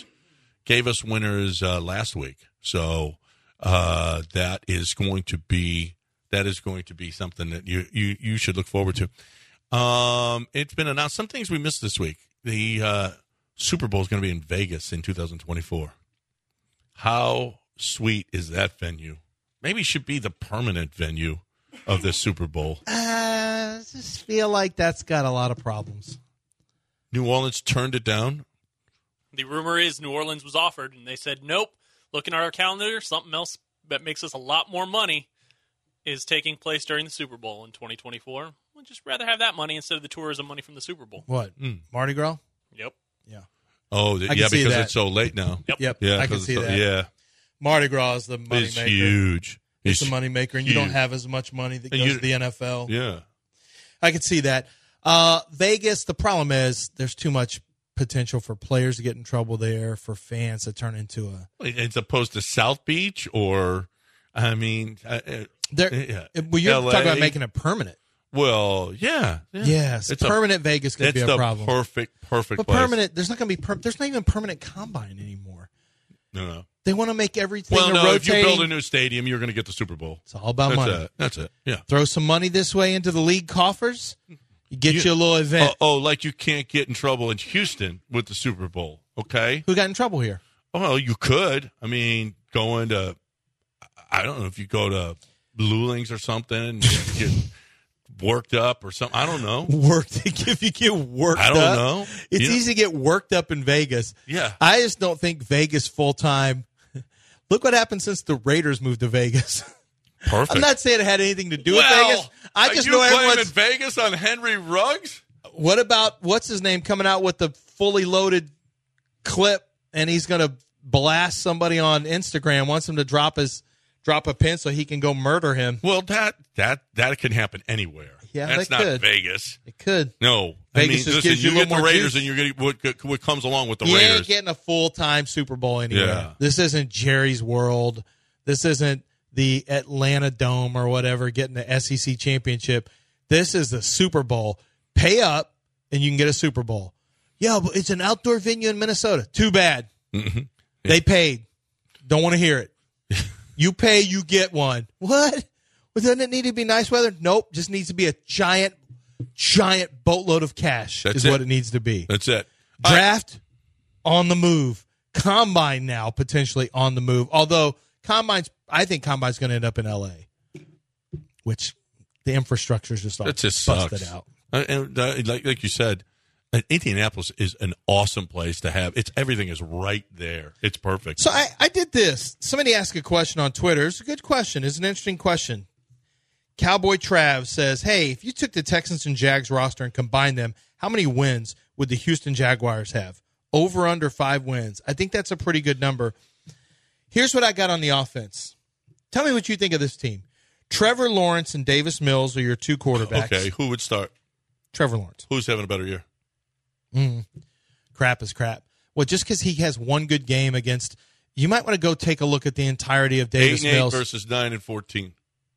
winners last week. So that is going to be something that you should look forward to. It's been announced. Some things we missed this week. The Super Bowl is going to be in Vegas in 2024. How sweet is that venue? Maybe it should be the permanent venue of the Super Bowl. I just feel like that's got a lot of problems. New Orleans turned it down. The rumor is New Orleans was offered, and they said, nope. Looking at our calendar, something else that makes us a lot more money is taking place during the Super Bowl in 2024. We'd just rather have that money instead of the tourism money from the Super Bowl. What? Mardi Gras? Yep. Yeah. Oh, yeah, because it's so late now. Yep. Yeah, I can see that. Yeah. Mardi Gras is the money It's maker. huge. It's the money maker, and you don't have as much money that goes to the NFL. Yeah. I can see that. Vegas, the problem is there's too much potential for players to get in trouble there, for fans to turn into a... As opposed to South Beach or, I mean... Well, you're talking about making it permanent. Well, yeah. Yes, permanent Vegas could be a problem. Perfect but place. Permanent, there's not going to be. There's not even permanent combine anymore. No. They want to make everything. Well, no. Rotating. If you build a new stadium, you're going to get the Super Bowl. It's all about money. That's it. Yeah. Throw some money this way into the league coffers. You get you a little event. Like you can't get in trouble in Houston with the Super Bowl. Okay. Who got in trouble here? Well, you could. I mean, going to. I don't know if you go to Lulings or something and get worked up or something. I don't know. If you get worked up. I don't know. It's easy to get worked up in Vegas. Yeah. I just don't think Vegas full-time. Look what happened since the Raiders moved to Vegas. Perfect. I'm not saying it had anything to do with Vegas. I just know everyone's in Vegas on Henry Ruggs. What about what's his name coming out with the fully loaded clip and he's going to blast somebody on Instagram, wants him to drop a pin so he can go murder him. Well, that can happen anywhere. Yeah, that's that not could. Vegas. It could. No, Vegas just gives you a get little the more Raiders, juice. and you're getting what comes along with the You Raiders. ain't getting a full-time Super Bowl anywhere. Yeah. This isn't Jerry's World. This isn't the Atlanta Dome or whatever, getting the SEC championship. This is the Super Bowl. Pay up, and you can get a Super Bowl. Yeah, but it's an outdoor venue in Minnesota. Too bad. Mm-hmm. They paid. Don't want to hear it. You pay, you get one. What? Well, doesn't it need to be nice weather? Nope. Just needs to be a giant boatload of cash. That's is it. what it needs to be. That's it. Draft on the move. Combine now potentially on the move. Although I think Combine's going to end up in L.A., which the infrastructure is just all busted sucks. out. And like you said, Indianapolis is an awesome place to have. Everything is right there. It's perfect. So I did this. Somebody asked a question on Twitter. It's a good question. It's an interesting question. Cowboy Trav says, hey, if you took the Texans and Jags roster and combined them, how many wins would the Houston Jaguars have? Over, under 5 wins. I think that's a pretty good number. Here's what I got on the offense. Tell me what you think of this team. Trevor Lawrence and Davis Mills are your 2 quarterbacks. Okay, who would start? Trevor Lawrence. Who's having a better year? Crap is crap. Well, just because he has one good game against, you might want to go take a look at the entirety of Davis 8-8 Mills versus 9-14.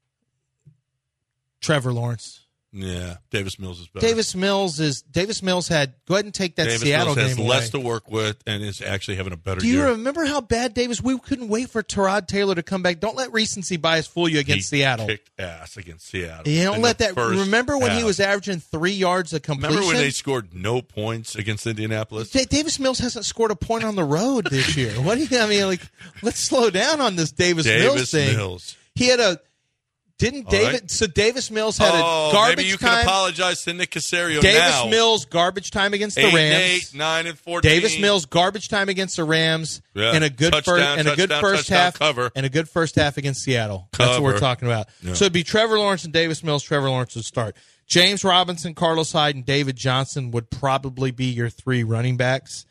Trevor Lawrence. Yeah, Davis Mills is better. Davis Mills had, go ahead and take that Davis Seattle Mills has game less away. to work with and is actually having a better Do you year. remember how bad we couldn't wait for Tyrod Taylor to come back? Don't let recency bias fool you against He Seattle. kicked ass against Seattle. You don't in let the that. first Remember when he half. was averaging 3 yards a completion? Remember when they scored no points against Indianapolis? Davis Mills hasn't scored a point on the road this year. What do you? I mean, let's slow down on this Davis Mills thing. Mills. He had a. Didn't David? Right. So Davis Mills had a garbage maybe you time. can apologize to Nick Caserio Davis now. Mills garbage time against the Rams. 8-8, 9-14. Davis Mills garbage time against the Rams Yeah. and a good Touchdown, first touchdown, half cover. and a good first half against Seattle. That's what we're Cover. talking about. Yeah. So it'd be Trevor Lawrence and Davis Mills. Trevor Lawrence would start. James Robinson, Carlos Hyde, and David Johnson would probably be your 3 running backs.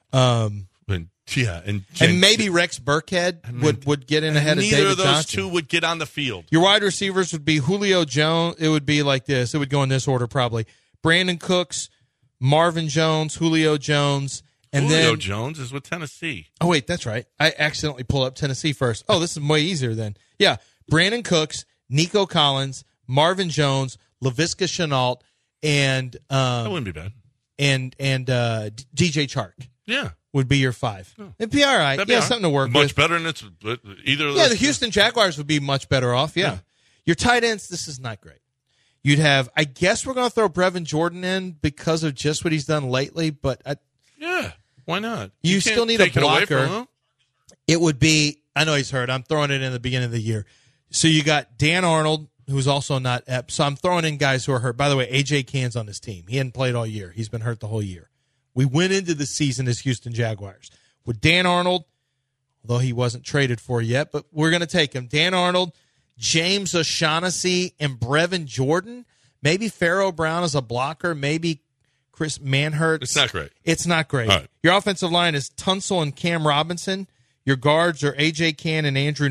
And Maybe Rex Burkhead would get in ahead of neither David of those Johnson. 2 would get on the field. Your wide receivers would be Julio Jones. It would be like this. It would go in this order probably. Brandon Cooks, Marvin Jones, Julio Jones, and Julio then Jones is with Tennessee. Oh, wait, that's right. I accidentally pulled up Tennessee first. Oh, this is way easier then. Yeah, Brandon Cooks, Nico Collins, Marvin Jones, Laviska Shenault, and That wouldn't be bad. and DJ Chark Yeah. would be your 5. It'd be all right. That'd be Yeah, all right. something to work Much with. better than either of those. Yeah, the Houston Jaguars would be much better off. Yeah. Your tight ends, this is not great. You'd have, I guess we're going to throw Brevin Jordan in because of just what he's done lately, but Yeah, why not? You can't still need a take it away blocker. from him. it would be, I know he's hurt. I'm throwing it in the beginning of the year. So you got Dan Arnold, who's also not – so I'm throwing in guys who are hurt. By the way, A.J. Cann's on this team. He hadn't played all year. He's been hurt the whole year. We went into the season as Houston Jaguars with Dan Arnold, although he wasn't traded for yet, but we're going to take him. Dan Arnold, James O'Shaughnessy, and Brevin Jordan. Maybe Pharaoh Brown as a blocker. Maybe Chris Manhurts. It's not great. It's not great. All right. Your offensive line is Tunsil and Cam Robinson. Your guards are A.J. Cann and Andrew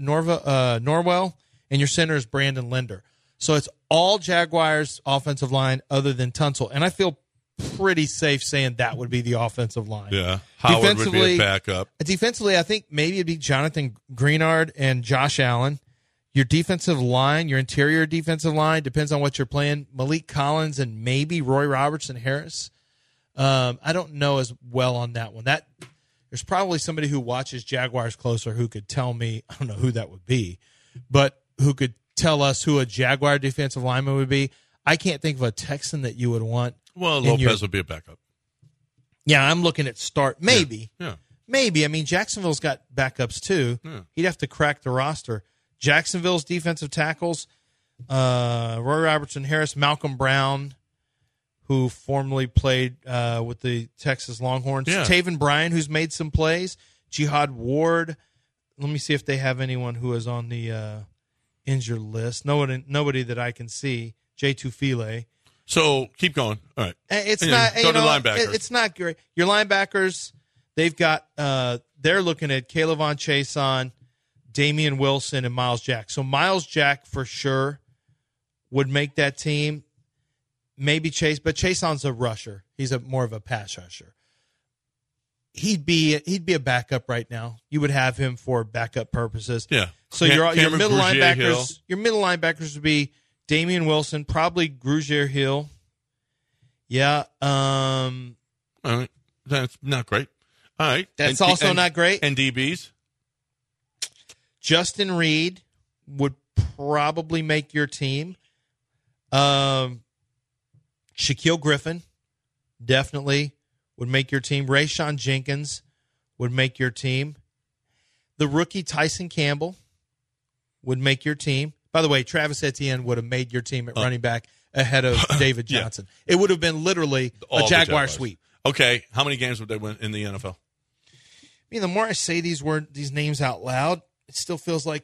Norwell. And your center is Brandon Linder. So it's all Jaguars offensive line other than Tunsil. And I feel pretty safe saying that would be the offensive line. Yeah. Howard would be a backup. Defensively, I think maybe it'd be Jonathan Greenard and Josh Allen. Your defensive line, your interior defensive line, depends on what you're playing. Malik Collins and maybe Roy Robertson Harris. I don't know as well on that one. There's probably somebody who watches Jaguars closer who could tell me, I don't know who that would be, but who could tell us who a Jaguar defensive lineman would be. I can't think of a Texan that you would want. Well, Lopez would be a backup. Yeah, I'm looking at start. Maybe. Yeah. Maybe. I mean, Jacksonville's got backups too. Yeah. He'd have to crack the roster. Jacksonville's defensive tackles, Roy Robertson Harris, Malcolm Brown, who formerly played with the Texas Longhorns. Yeah. Taven Bryan, who's made some plays. Jihad Ward. Let me see if they have anyone who is on the injured list. Nobody that I can see. J. Tufile. So keep going. All right. It's And not. go to linebackers. It's not great. Your linebackers. they've got they're looking at K'Lavon Chaisson, Damian Wilson, and Miles Jack. So Miles Jack for sure would make that team. Maybe Chase, but Chaisson's a rusher. He's more of a pass rusher. He'd be a backup right now. You would have him for backup purposes. Yeah. So your middle linebackers, Hill. your middle linebackers would be Damian Wilson, probably Grugier Hill. Yeah. That's not great. All right. That's also not great. And DBs? Justin Reed would probably make your team. Shaquille Griffin definitely would make your team. Rayshawn Jenkins would make your team. The rookie Tyson Campbell would make your team. By the way, Travis Etienne would have made your team at running back ahead of David Johnson. Yeah. It would have been literally a Jaguar sweep. Okay, how many games would they win in the NFL? I mean, the more I say these names out loud, it still feels like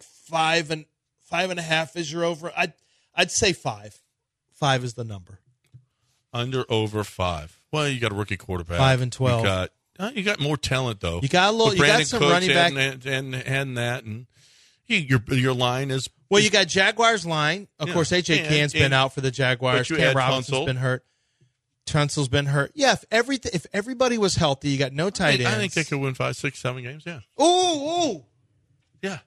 5.5 is your over. I'd say 5. 5 is the number. Under over 5. Well, you got a rookie quarterback. 5-12. You got more talent though. You got a little. You got some Cooks running back and that, and your line is. Well, you got Jaguars line. Of course, AJ Cann's been out for the Jaguars. Cam Robinson's been hurt. Tunsil's been hurt. Yeah, if everybody was healthy, you got no tight ends. I think they could win 5, 6, 7 games. Yeah. Ooh. Yeah.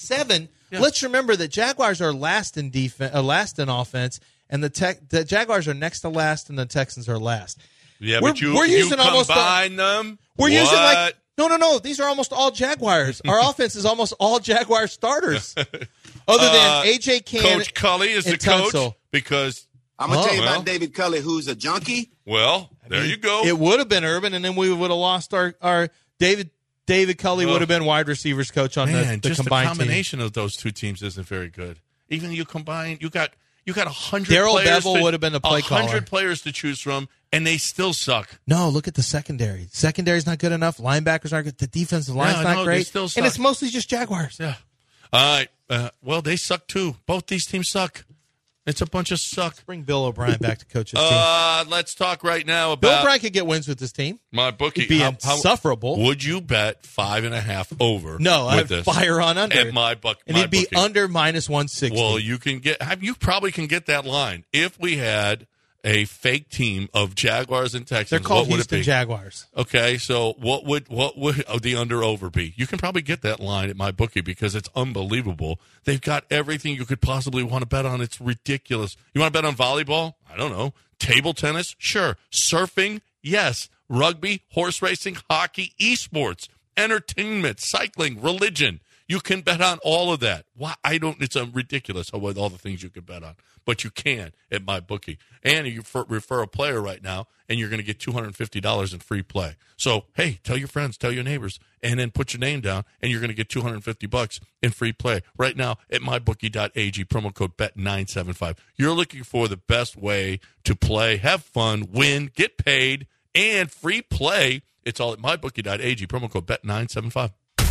7. Yeah. Let's remember that Jaguars are last in defense, last in offense, and the Jaguars are next to last, and the Texans are last. Yeah, but you combine them. We're using like no. These are almost all Jaguars. Our offense is almost all Jaguar starters, other than AJ Cann. Coach Cully is the coach because I'm gonna tell you about David Cully, who's a junkie. Well, there you go. It would have been Urban, and then we would have lost our David Cully would have been wide receivers coach on the just combined the combination team. of those two teams isn't very good. Even you combine, you got 100 Darrell players. Bevel would have been the play caller. 100 players to choose from, and they still suck. No, look at the secondary. Secondary's not good enough. Linebackers aren't good. The defensive line's not great. They still suck. And it's mostly just Jaguars. Yeah. All right. Well, they suck too. Both these teams suck. It's a bunch of suck. Bring Bill O'Brien back to coach his team. Let's talk right now about Bill O'Brien could get wins with this team. My bookie. He'd be insufferable. Would you bet 5.5 over? No, I'd fire on under at my book. And he'd be under -160. Well, you probably can get that line if we had a fake team of Jaguars and Texans. They're called what would Houston it be? Jaguars. Okay, so what would the under over be? You can probably get that line at my bookie because it's unbelievable. They've got everything you could possibly want to bet on. It's ridiculous. You want to bet on volleyball? I don't know. Table tennis? Sure. Surfing? Yes. Rugby, horse racing, hockey, esports, entertainment, cycling, religion. You can bet on all of that. Why? It's ridiculous with all the things you can bet on. But you can at my bookie. And you refer a player right now, and you're going to get $250 in free play. So, hey, tell your friends, tell your neighbors, and then put your name down, and you're going to get $250 in free play right now at mybookie.ag, promo code BET975. You're looking for the best way to play, have fun, win, get paid, and free play. It's all at mybookie.ag, promo code BET975.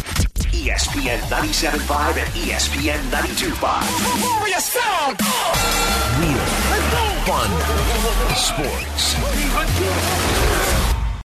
ESPN 97.5 and ESPN 92.5. Warrior sound! Real, fun, sports.